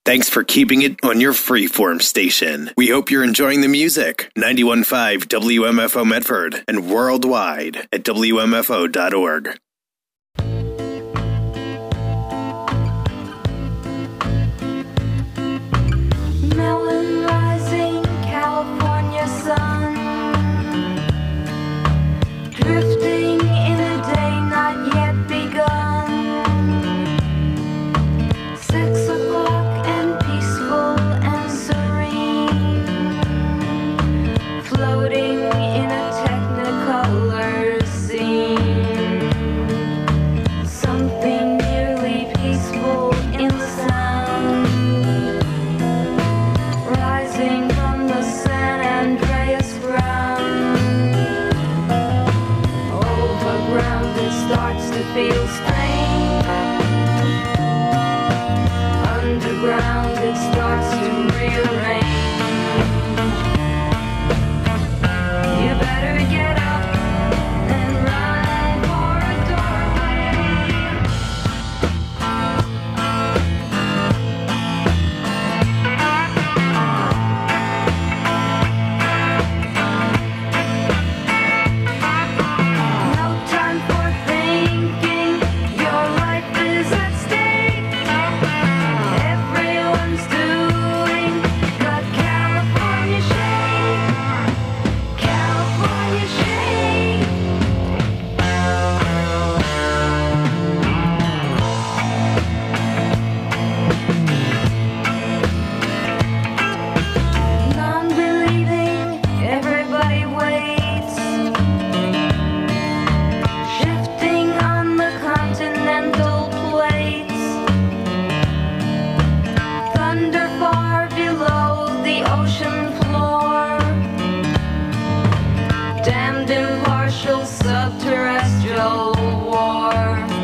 Thanks for keeping it on your freeform station. We hope you're enjoying the music. 91.5 WMFO Medford and worldwide at WMFO.org. Melon rising, California sun, drifting in a day not yet begun. 6 o'clock and peaceful and serene, floating in a technicolor scene. Something nearly peaceful in the sound, rising from the San Andreas ground. Overground it starts to feel strange. Underground it starts to rearrange. You better get up and run for a doorway. No time for thinking, your life is at stake. Everyone's doing the California shake. California shake. Non-believing, everybody waits. Shifting on the continental plates. Thunder far below the ocean floor. Damned impartial subterrestrial war.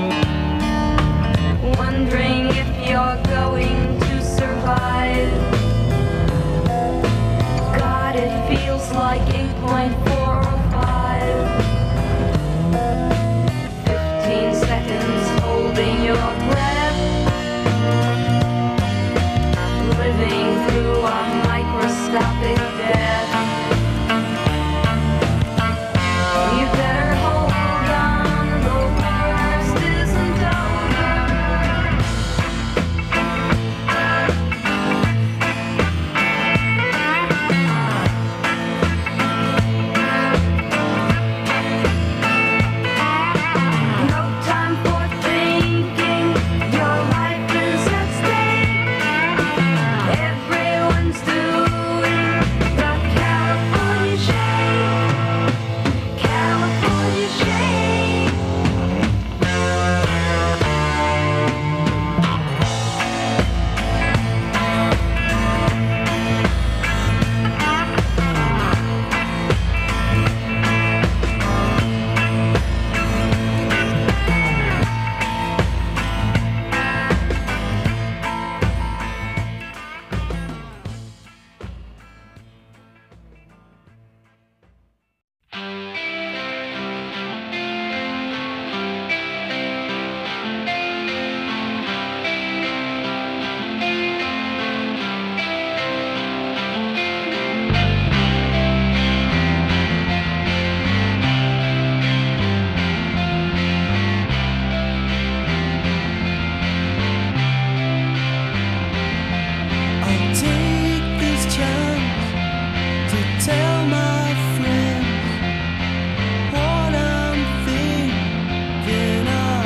Wondering if you're going to survive. God, it feels like 8.405. 15 seconds holding your breath. Living through a microscopic death. You better hold on, the worst isn't over. No time for thinking, your life is at stake. Everyone's doing the California shake. California shake. I'll take this chance to tell my friends what I'm thinking of.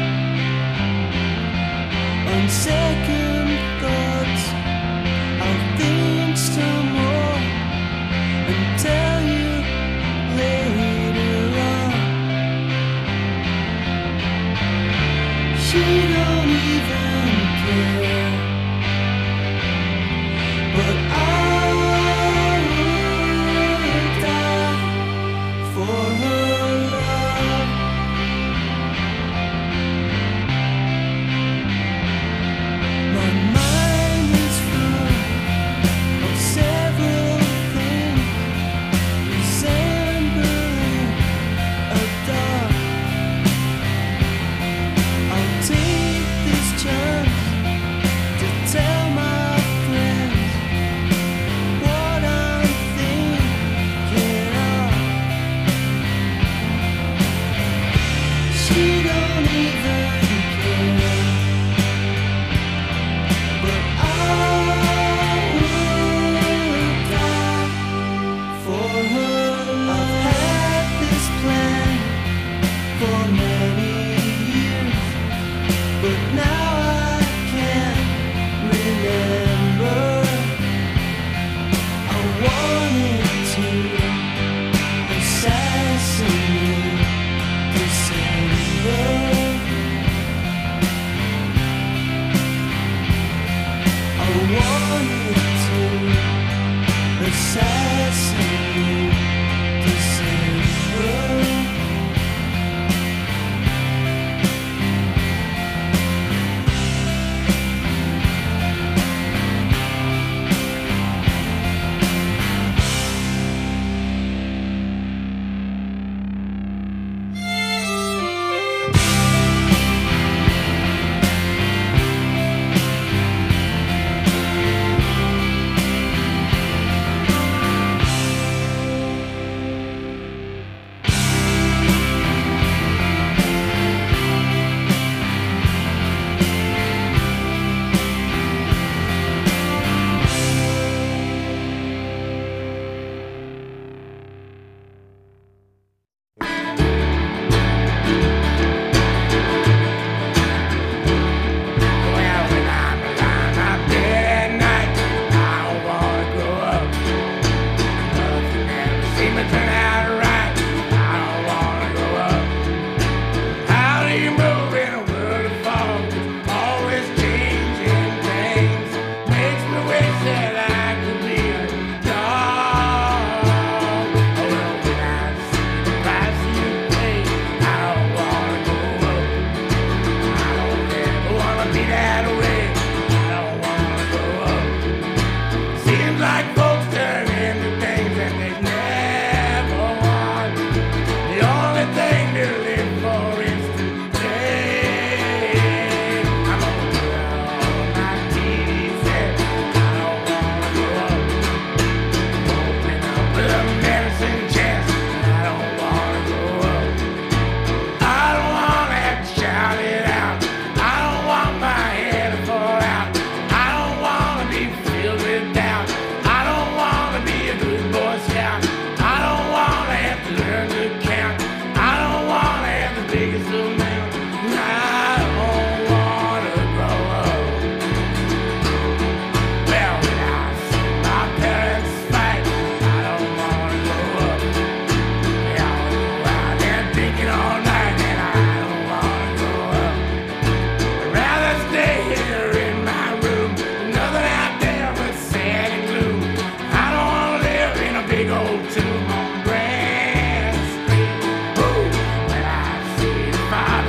On second thoughts, I'll think some more and tell you later on. She don't even care. But I would die for her love. My mind is full of several things resembling a dog. I'll take this chance biggest little man. I don't wanna grow up. Well, when I see my parents fight, I don't wanna grow up. They always go out there drinking all night, and I don't wanna grow up. I'd rather stay here in my room, nothing out there but sad and gloom. I don't wanna live in a big old tomb on Grand Street. Ooh, when I see the fire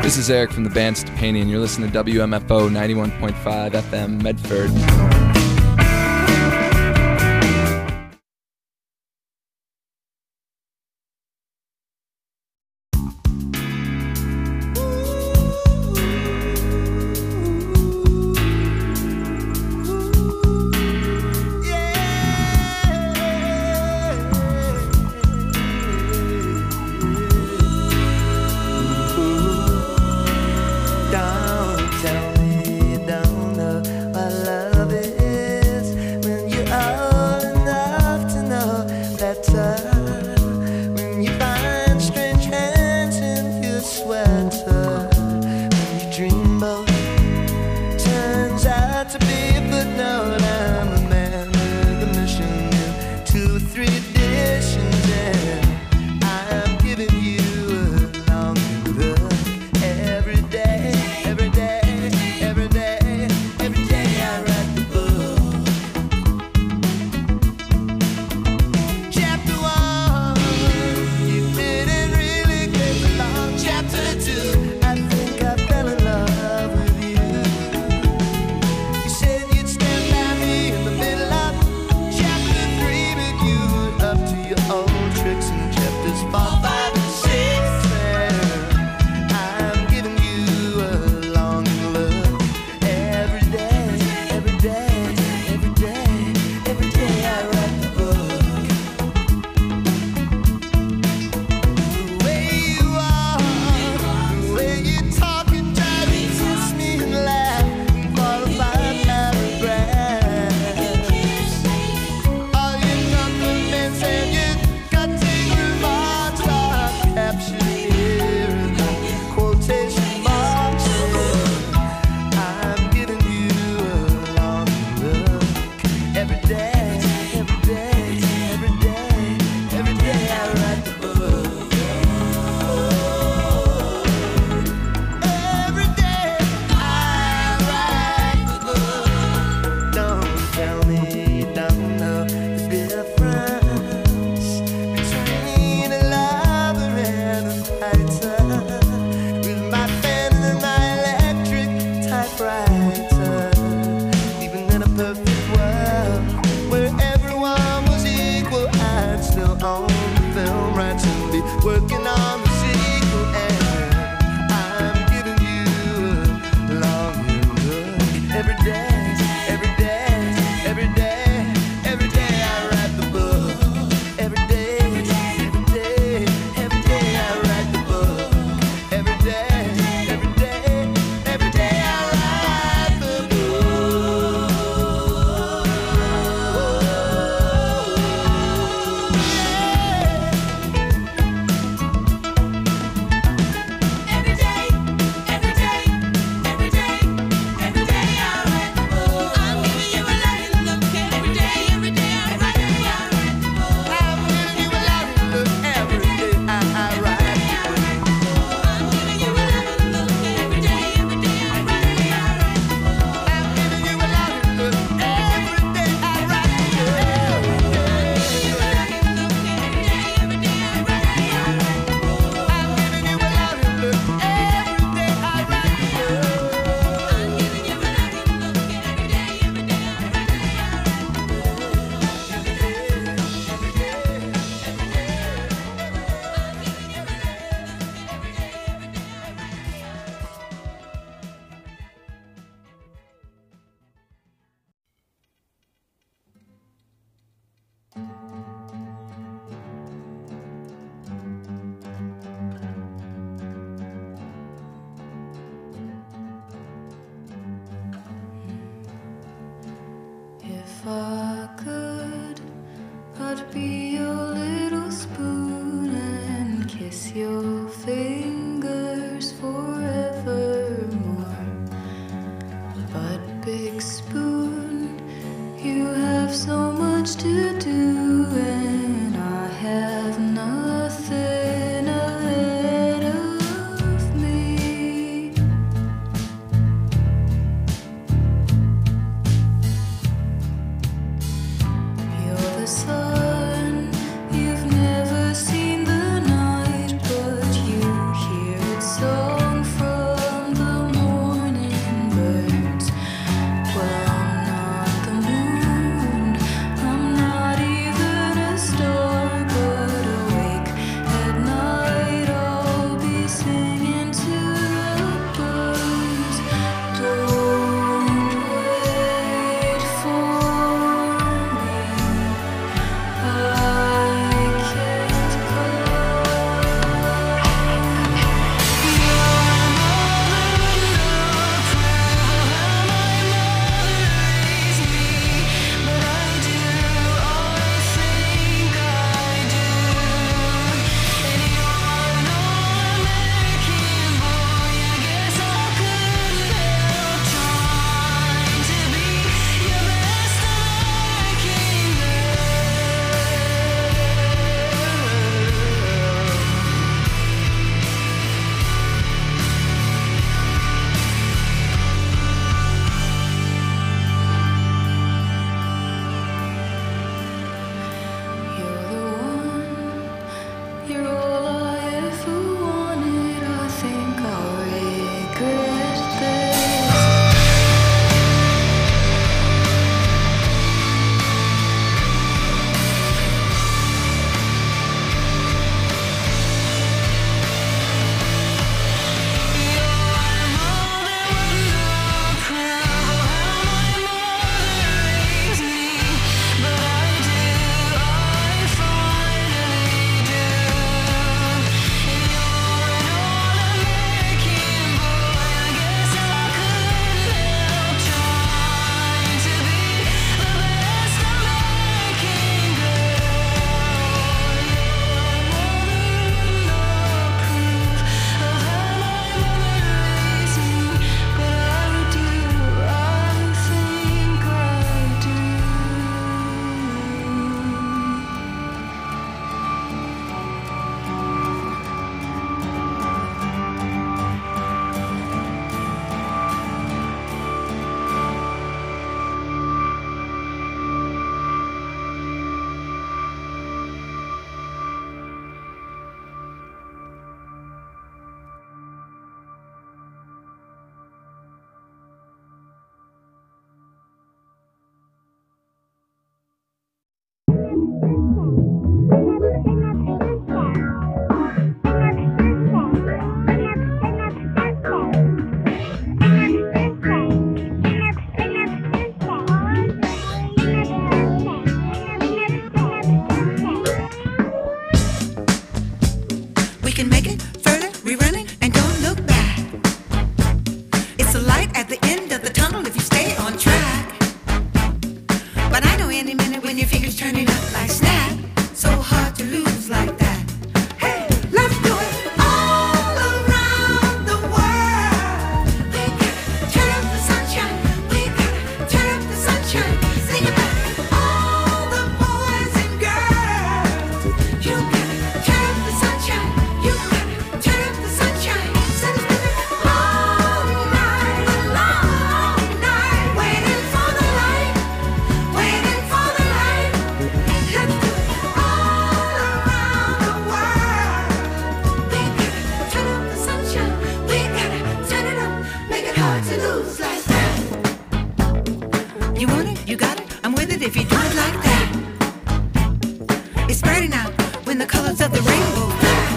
This is Eric from the band Stepani, and you're listening to WMFO 91.5 FM Medford. Don't tell me you don't know what love is when you're old enough to know better. When you find strange hands in your sweater, when your dreamboat turns out to be a footnote. I'm a man with a mission in 2 or 3 editions, and I'm giving you a long look every day. Every day, every day, every day I write the book. Chapter 1, you didn't really get along. Chapter 2, I think I fell in love with you. You said you'd stand by me in the middle of chapter 3, but you were up to your old tricks in chapters 4, 5, and 6. And I'm giving you a long look every day, every day, every day, every day I write the book. The way you are, the way you talk and drive, you kiss me and laugh and fall apart out of breath. All your compliments and your cutting remarks are captured here in the quotation marks. I'm giving you a long look every day, every day, every day, every day I write the book. Every day I write the book. Don't tell me you don't know the difference between a lover and a fighter. With my pen and my electric typewriter. Even in a perfect world where everyone was equal, I'd still own the film rights and be working on the sequel. And I'm giving you a long look every day, every day, every day, every day I write the book. Every day, every day, every day I write the book. Every day, every day, every day I write the book. Every day, every day, every day, every day I write the book. I'm giving you a loving look every day I write the book. I'm giving you a loving look every day I write the book. I'm giving you a loving look every day I write the book. I'm giving you a loving look every day I write the book. Every day I write the book. I'm giving you a loving look every day I write the book. I'm giving you a loving look every day I write If I could, I'd be your little spoon and kiss your fingers forevermore. But big spoon, you have so much to do, and I have nothing ahead of me. We can make it further, rerunning, and don't look back. It's a light at the end of the tunnel if you stay on track. But I know any minute when your fingers turning up like snap, so hard to lose like that. Hey, let's do it all around the world. We gotta turn up the sunshine. We gotta turn up the sunshine. Sing it back, all the boys and girls. You gotta turn up the sunshine. You gotta turn up the sunshine. Send it all night long night, waiting for the light, waiting for the light. Let's do it all around the world. We gotta turn up the sunshine. We gotta turn it up, make it hard to lose like that. You want it, you got it. I'm with it if you do it like that. It's brighter now when the colors of the rainbow flash.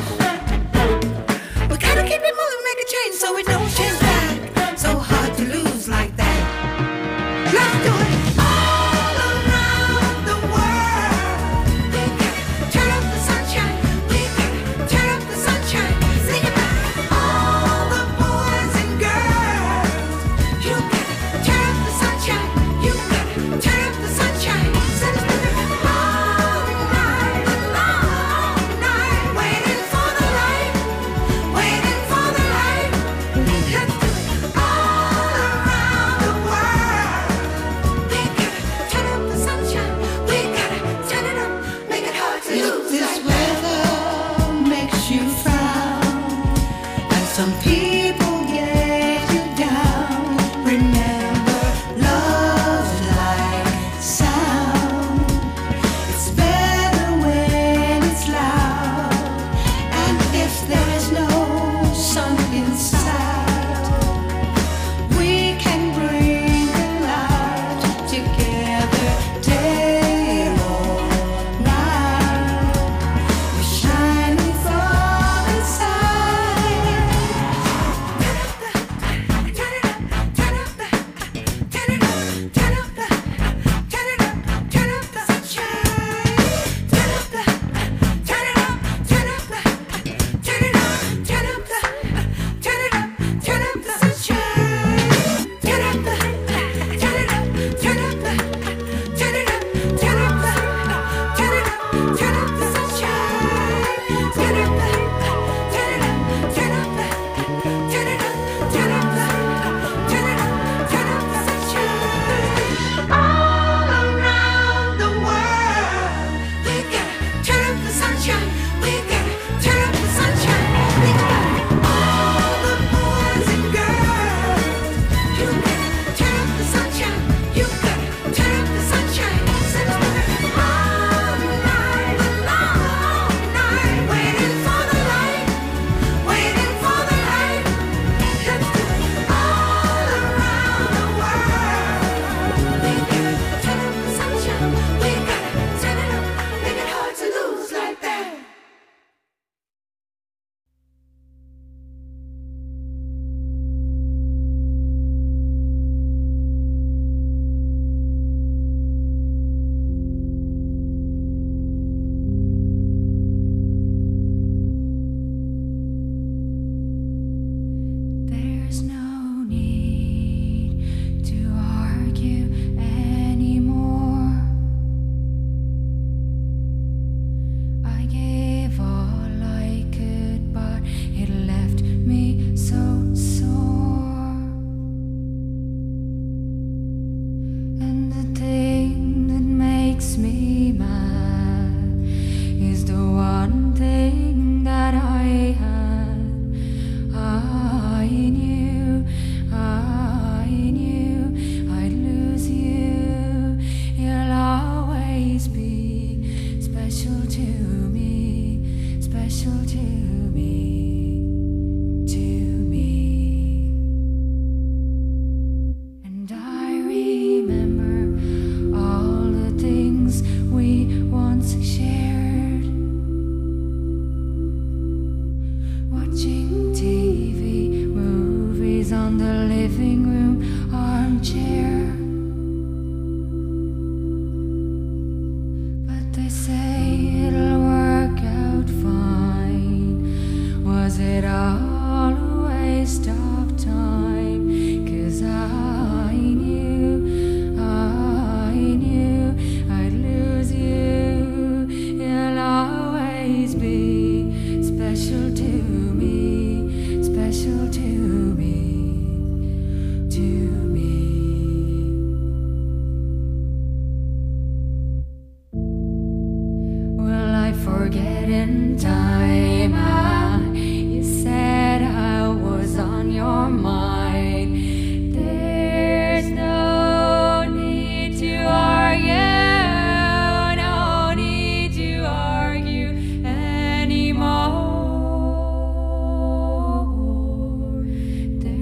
We gotta keep it moving, make a change so it don't change back. So hard to lose like that. Let's do it all around the world. We gotta turn up the sunshine. We gotta turn up the sunshine. Sing it back, all the boys and girls. You gotta turn up the sunshine. You gotta turn up the sunshine. Send it all night long night, waiting for the light, waiting for the light. Let's do it all around the world. We gotta turn up the sunshine. We gotta turn it up, make it hard to lose. This weather makes you frown, and some people get you down. Remember, love's like sound. It's better when it's loud, and if there's no sun inside, we can bring the light together day or night. We're shining from inside. Turn it up, turn up the, turn it up, turn up the, turn it up, turn up the sunshine. Turn up the, turn it up, turn up the, turn it up, turn up the, turn it up, turn up the sunshine. Turn up the, turn it up, turn up the, turn it up, turn up the, turn it up, turn up the sunshine. Turn up the, turn it up, turn up the, turn it up, turn up the, turn it up, turn up the sunshine. All around the world, we gotta turn up the sunshine. We gotta turn up the sunshine. We gotta all the boys and girls. You gotta turn up the sunshine. You gotta turn up the sunshine. Send it all night long night, waiting for the light, waiting for the light. Let's do it all around the world. We gotta turn up the sunshine. We gotta turn it up, make it hard to lose like that. There's no need to argue anymore. I gave all I could, but it left me so sore. And the thing that makes me mad is the one thing that I had. I knew I'd lose you. You'll always be special to me, special to me, to me. And I remember all the things we wanted Was it all a waste of time? 'Cause I knew I'd lose you. You'll always be special to me, special to me, to me. Will I forget in time? You said I was on your mind. There's no need to argue, no need to argue anymore.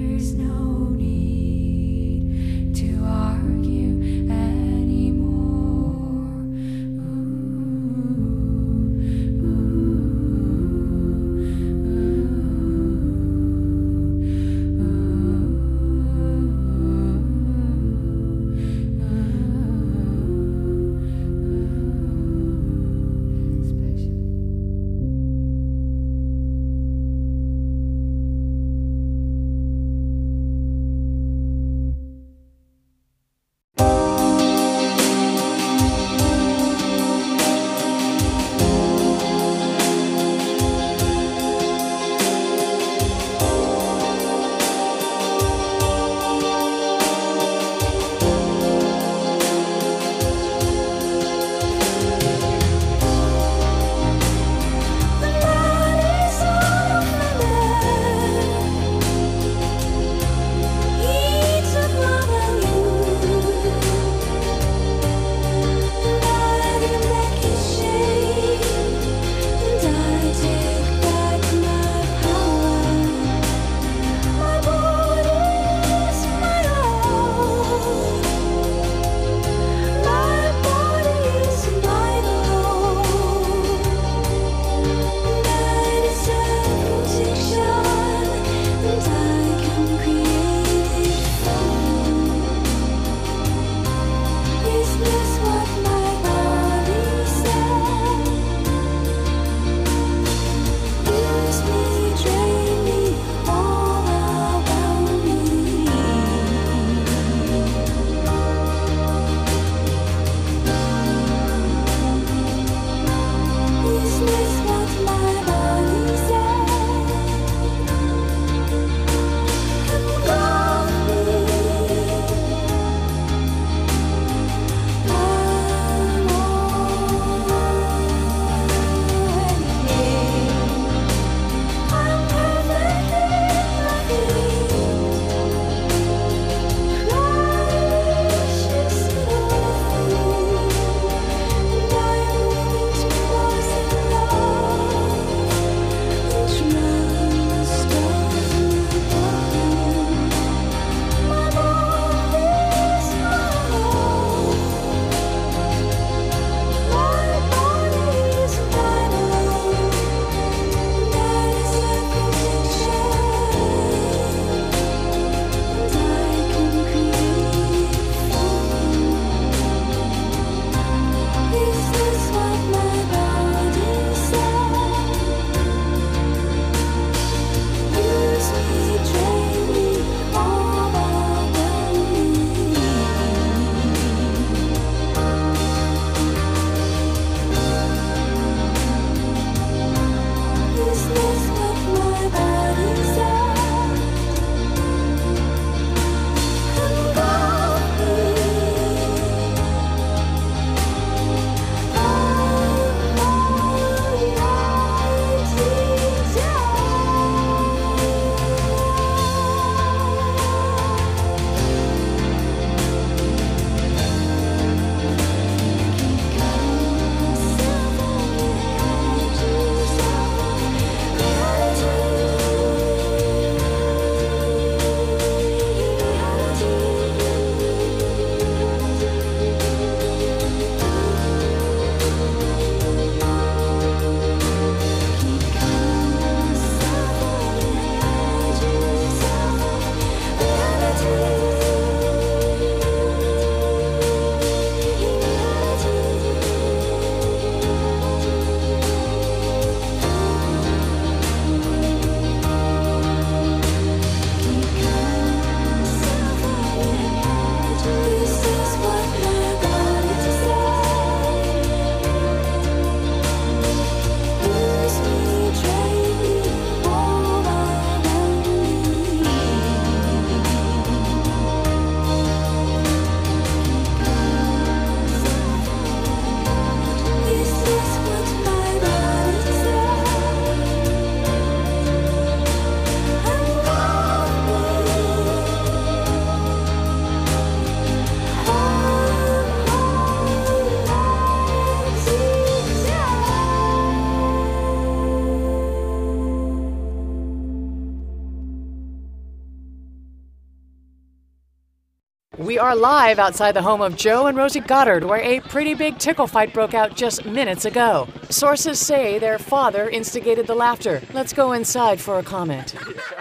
We are live outside the home of Joe and Rosie Goddard, where a pretty big tickle fight broke out just minutes ago. Sources say their father instigated the laughter. Let's go inside for a comment.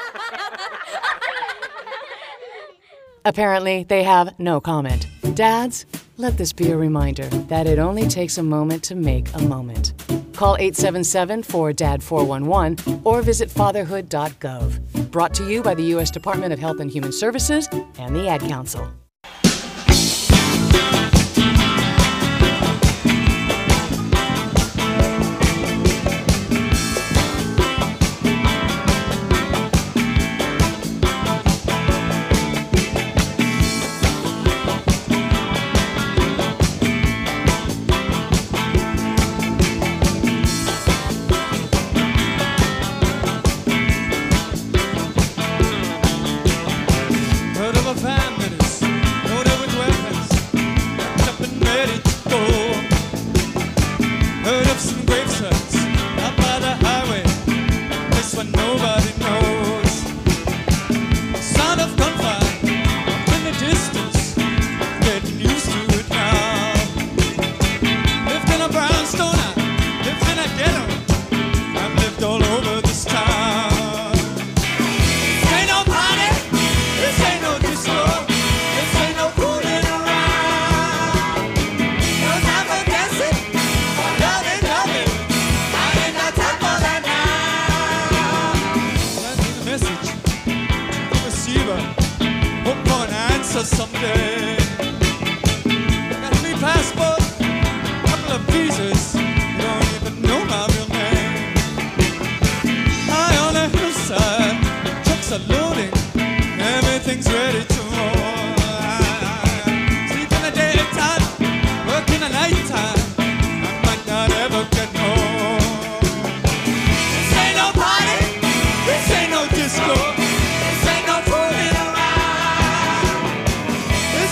Apparently, they have no comment. Dads, let this be a reminder that it only takes a moment to make a moment. Call 877-4DAD-411 or visit fatherhood.gov. Brought to you by the U.S. Department of Health and Human Services and the Ad Council. Heard of a families loaded with weapons, wrapped up and ready to go. Heard of some grave sites out by the highway, place where nobody knows. Sound of gunfire in the distance, getting used to it now. Lived in a brownstone, I lived in a ghetto, I've lived all over this town. This ain't no party, this ain't no disco, this ain't no fooling around. No time for dancing, or loving, I ain't got time for that now. Sending a message to the receiver, hope for an answer someday. Got a free passport, couple of visas, you don't even know my real name. High on the hillside, trucks are loading, everything's ready to roll. Sleep in the daytime, work in the nighttime, I might not ever get home. This ain't no party, this ain't no disco, this ain't no fooling around. This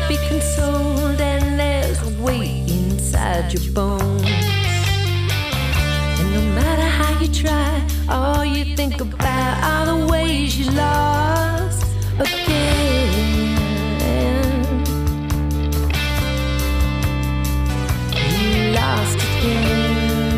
be consoled, and there's weight inside your bones. And no matter how you try, all you think about are the ways you lost again. You lost again.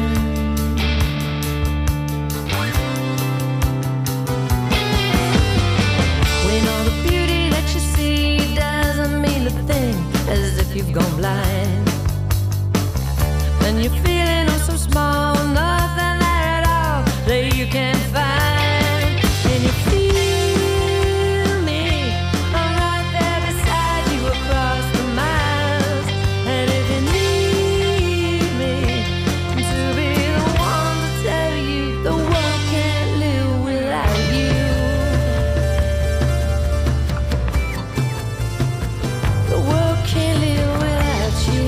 When all the beauty that you see doesn't mean a thing, as if you've gone blind, and you're feeling oh so small, nothing there at all that you can't find. And you feel me, I'm right there beside you across the miles. And if you need me to be the one to tell you the world can't live without you, the world can't live without you.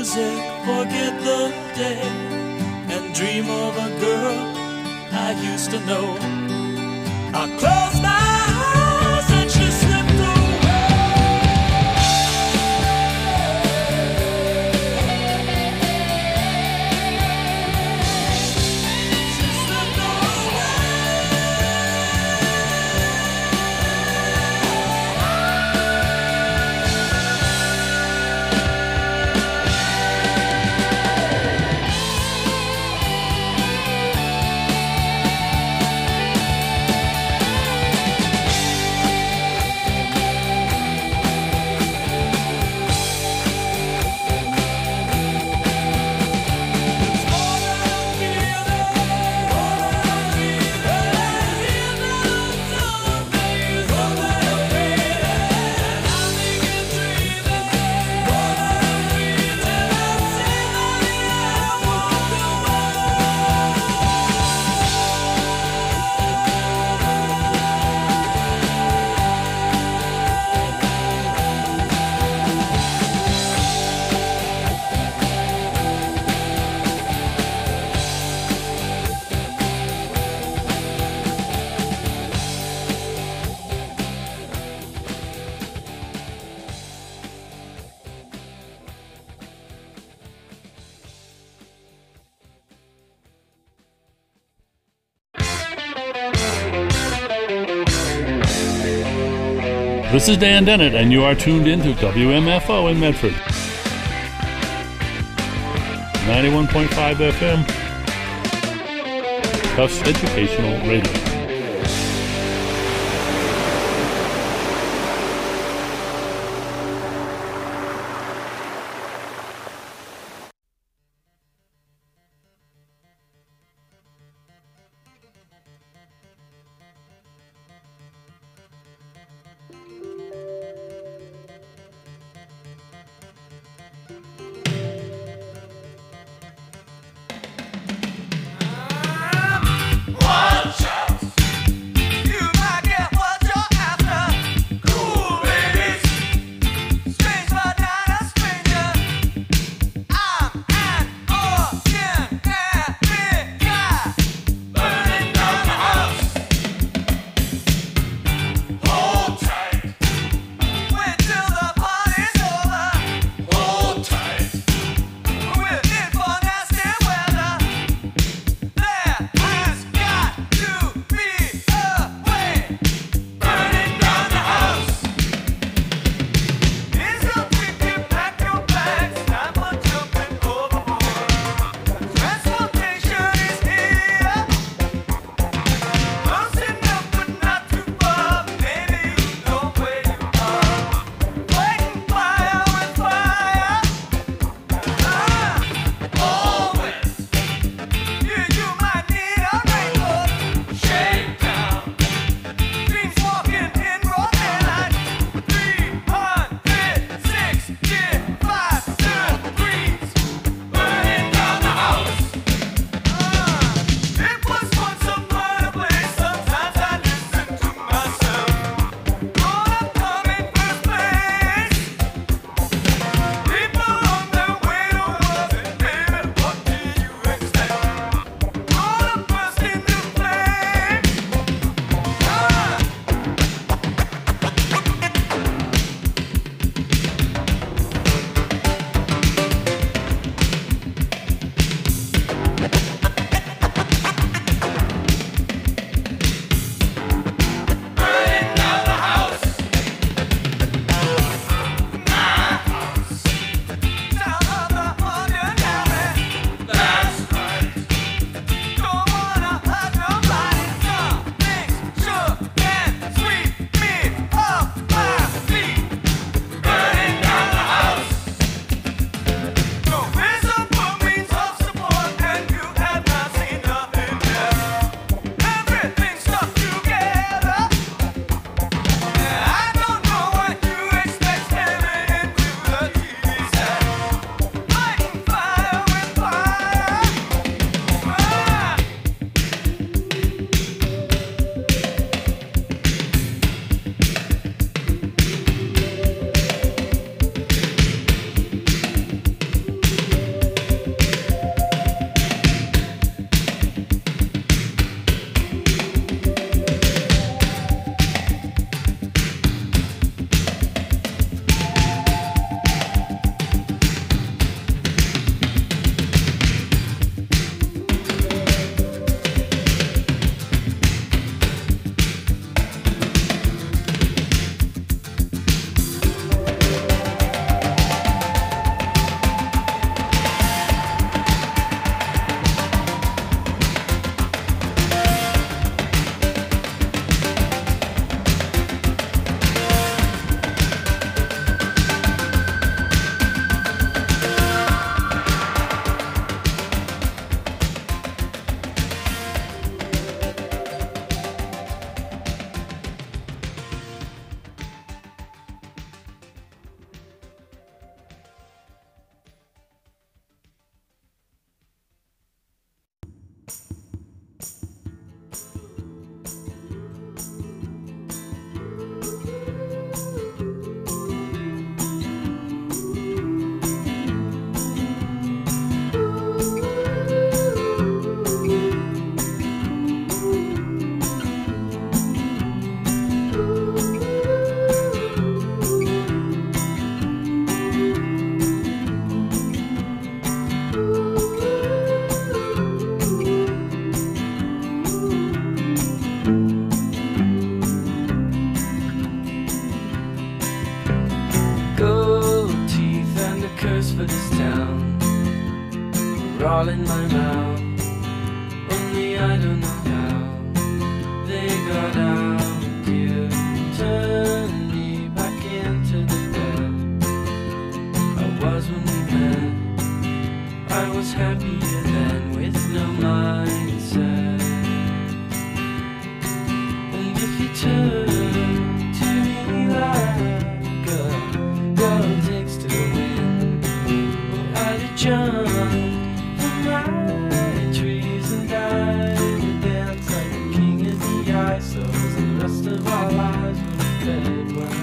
music, forget the day, and dream of a girl I used to know. I closed my eyes and she slipped away. She slipped This is Dan Dennett, and you are tuned into WMFO in Medford. 91.5 FM. Tufts Educational Radio. Watch out! are all in my mouth. Only I don't know how they got out. You turned me back into the bed I was when we met. I was happier then with no mindset. And if you turn to me like a girl takes to the wind, well, I'd have jumped from my trees and died to dance like a king of the ISOs, and the rest of our lives would have fed well.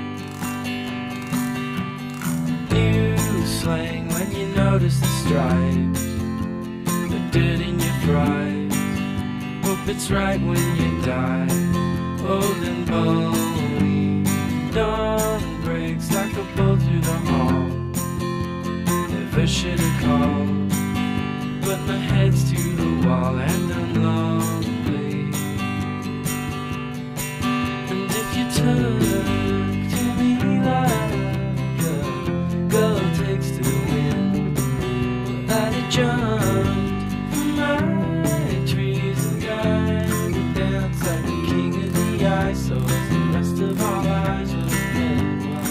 New slang when you notice the stripes, the dirt in your fries. Hope it's right when you die, old and bony. Dawn breaks like a bolt through the hall. Never should have called, but my head's to the wall and I'm lonely. And if you took to me like a girl takes to the wind, well, I'd have jumped from my trees and died to dance like the king of the ISOs. The rest of our lives would have been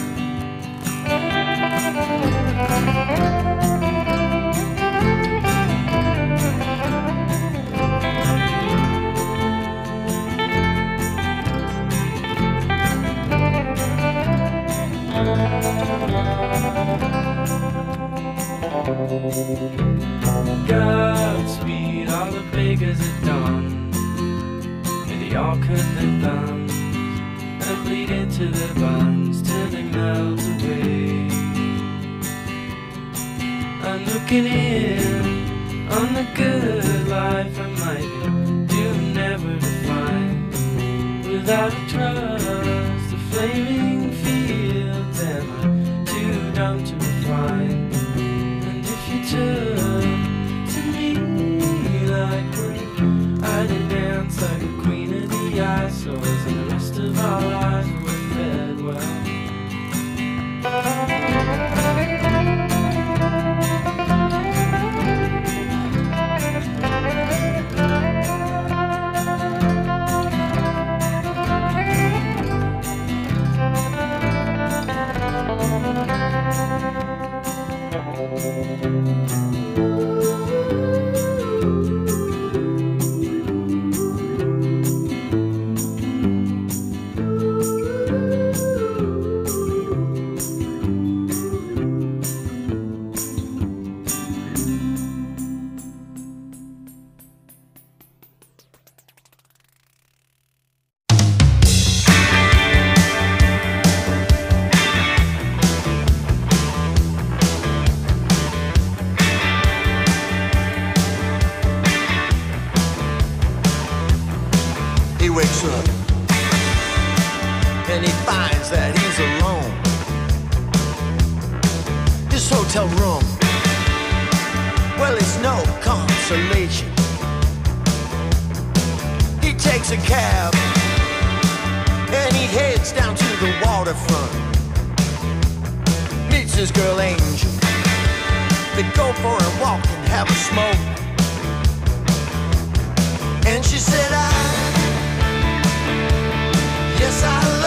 Godspeed, all the beggars at dawn. May they all cut their thumbs and bleed into their buns till they melt away. I'm looking in on the good life I might do never to find. Without a trust, the flaming fields, and I'm too dumb to refine. And if you turn to me like one, I'd dance like a queen of the ISOs, and the rest of our lives were fed well. He wakes up and he finds that he's alone. His hotel room, well, it's no consolation. He takes a cab and he heads down to the waterfront. Meets his girl Angel. They go for a walk and have a smoke. And she said, yes, I love